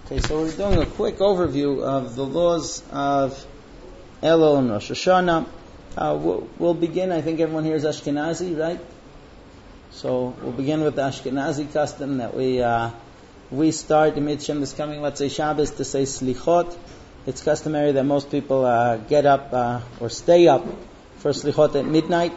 Okay, so we're doing a quick overview of the laws of Elul and Rosh Hashanah. We'll begin, I think everyone here is Ashkenazi, right? So we'll begin with the Ashkenazi custom that we start in Mitzvah this coming, let's say Shabbos, to say Slichot. It's customary that most people get up or stay up for Slichot at midnight.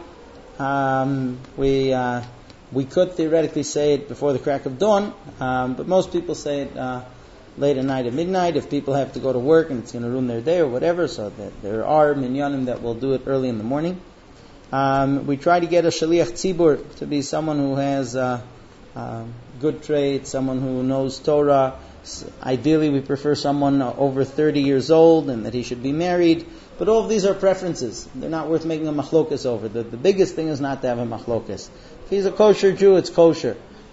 We could theoretically say it before the crack of dawn, but most people say it late at night at midnight. If people have to go to work and it's going to ruin their day or whatever, so that there are minyanim that will do it early in the morning. We try to get a shaliach tzibur to be someone who has good traits, someone who knows Torah. Ideally, we prefer someone over 30 years old and that he should be married. But all of these are preferences. They're not worth making a machlokas over. The biggest thing is not to have a machlokas. If he's a kosher Jew, it's kosher.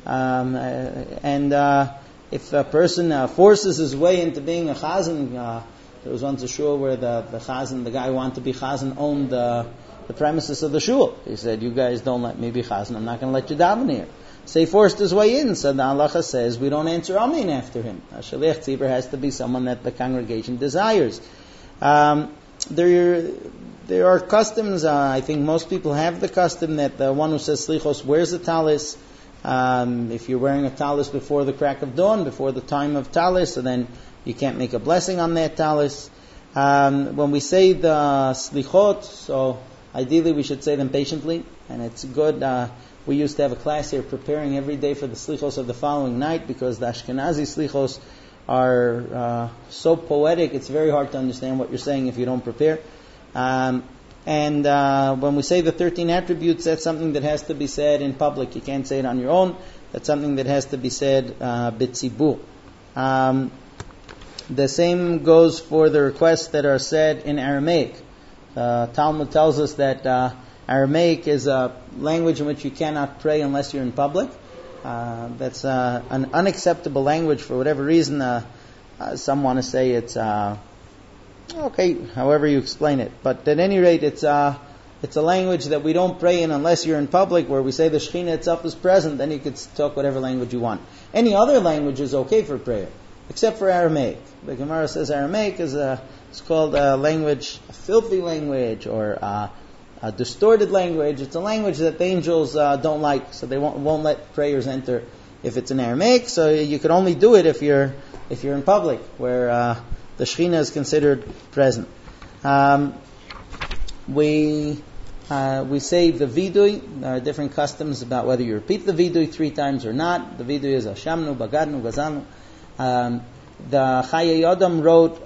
If a person forces his way into being a chazan, there was once a shul where the chazan, the guy who wanted to be chazan, owned the premises of the shul. He said, "You guys don't let me be chazan. I'm not going to let you daven here." So he forced his way in. So the halacha says we don't answer amen after him. A shaliach tzibur has to be someone that the congregation desires. There are customs. I think most people have the custom that the one who says slichos wears a talis. If you're wearing a talis before the crack of dawn, before the time of talis, so then you can't make a blessing on that talis. When we say the slichot, so ideally we should say them patiently, and it's good. We used to have a class here preparing every day for the slichos of the following night, because the Ashkenazi slichos are so poetic, it's very hard to understand what you're saying if you don't prepare. When we say the 13 attributes, that's something that has to be said in public. You can't say it on your own. That's something that has to be said b'tzibur. The same goes for the requests that are said in Aramaic. Talmud tells us that Aramaic is a language in which you cannot pray unless you're in public. That's an unacceptable language for whatever reason. Some want to say it's okay, however you explain it. But at any rate, it's a language that we don't pray in unless you're in public, where we say the Shekhinah itself is present, then you could talk whatever language you want. Any other language is okay for prayer, except for Aramaic. The Gemara says Aramaic is it's called a language, a filthy language, or a distorted language. It's a language that the angels don't like, so they won't let prayers enter if it's in Aramaic. So you could only do it if you're in public, where the Shekhinah is considered present. We say the vidui. There are different customs about whether you repeat the vidui 3 times or not. The vidui is Hashamnu, Bagadnu, Gazalnu. The Chayei Adam wrote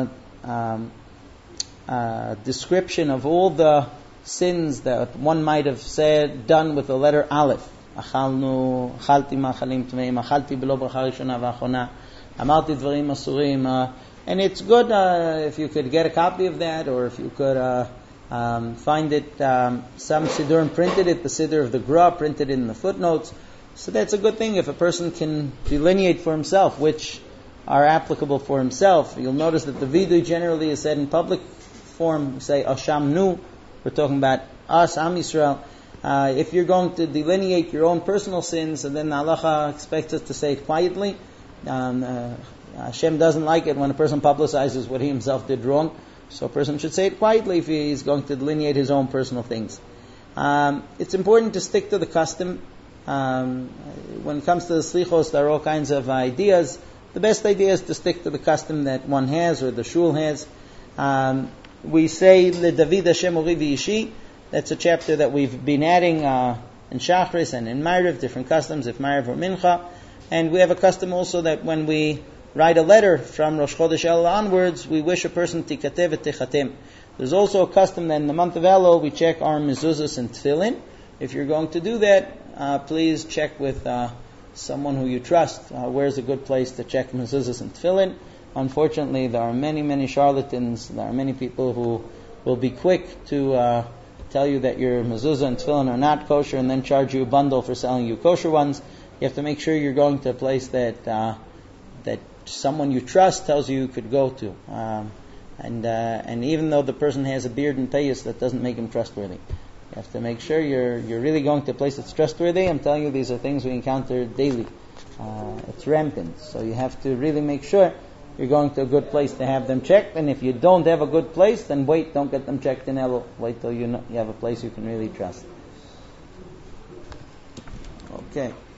a description of all the sins that one might have done with the letter Aleph. Achalnu, achalti machalim tmeim, achalti belo bracha rishona v'achona, amarti dvarim asurim. And it's good if you could get a copy of that, or if you could find it. Some Siddurim printed it, the Siddur of the Gra printed it in the footnotes. So that's a good thing if a person can delineate for himself which are applicable for himself. You'll notice that the vidui generally is said in public form. We say Ashamnu. We're talking about us, Am Yisrael. If you're going to delineate your own personal sins, and then the halacha expects us to say it quietly. Hashem doesn't like it when a person publicizes what he himself did wrong. So a person should say it quietly if he's going to delineate his own personal things. It's important to stick to the custom. When it comes to the slichos, there are all kinds of ideas. The best idea is to stick to the custom that one has, or the shul has. We say Le David Hashem Ori V'ishi. That's a chapter that we've been adding in Shachris and in Ma'ariv, different customs, if Ma'ariv or Mincha. And we have a custom also that when we write a letter from Rosh Chodesh Elul onwards, we wish a person tikatev et techatem. There's also a custom that in the month of Elul we check our mezuzahs and tefillin. If you're going to do that, please check with someone who you trust. Where's a good place to check mezuzahs and tefillin? Unfortunately, there are many charlatans. There are many people who will be quick to tell you that your mezuzah and tefillin are not kosher, and then charge you a bundle for selling you kosher ones. You have to make sure you're going to a place that someone you trust tells you could go to. And even though the person has a beard and payas, that doesn't make him trustworthy. You have to make sure you're really going to a place that's trustworthy. I'm telling you, these are things we encounter daily. It's rampant. So you have to really make sure you're going to a good place to have them checked. And if you don't have a good place, then wait, don't get them checked in Elul. Wait till you have a place you can really trust. Okay.